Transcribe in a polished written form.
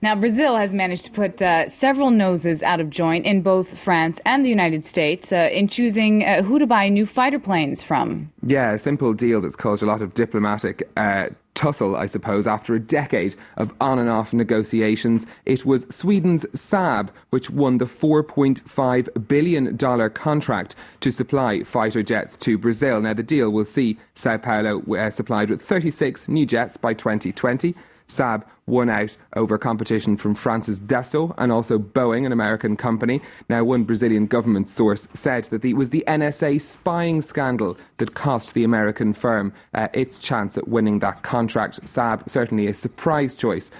Now, Brazil has managed to put several noses out of joint in both France and the United States in choosing who to buy new fighter planes from. Yeah, a simple deal that's caused a lot of diplomatic tussle, I suppose, after a decade of on and off negotiations. It was Sweden's Saab which won the $4.5 billion contract to supply fighter jets to Brazil. Now, the deal will see Sao Paulo supplied with 36 new jets by 2020. Saab won out over competition from France's Dassault and also Boeing, an American company. Now, one Brazilian government source said that it was the NSA spying scandal that cost the American firm its chance at winning that contract. Saab certainly a surprise choice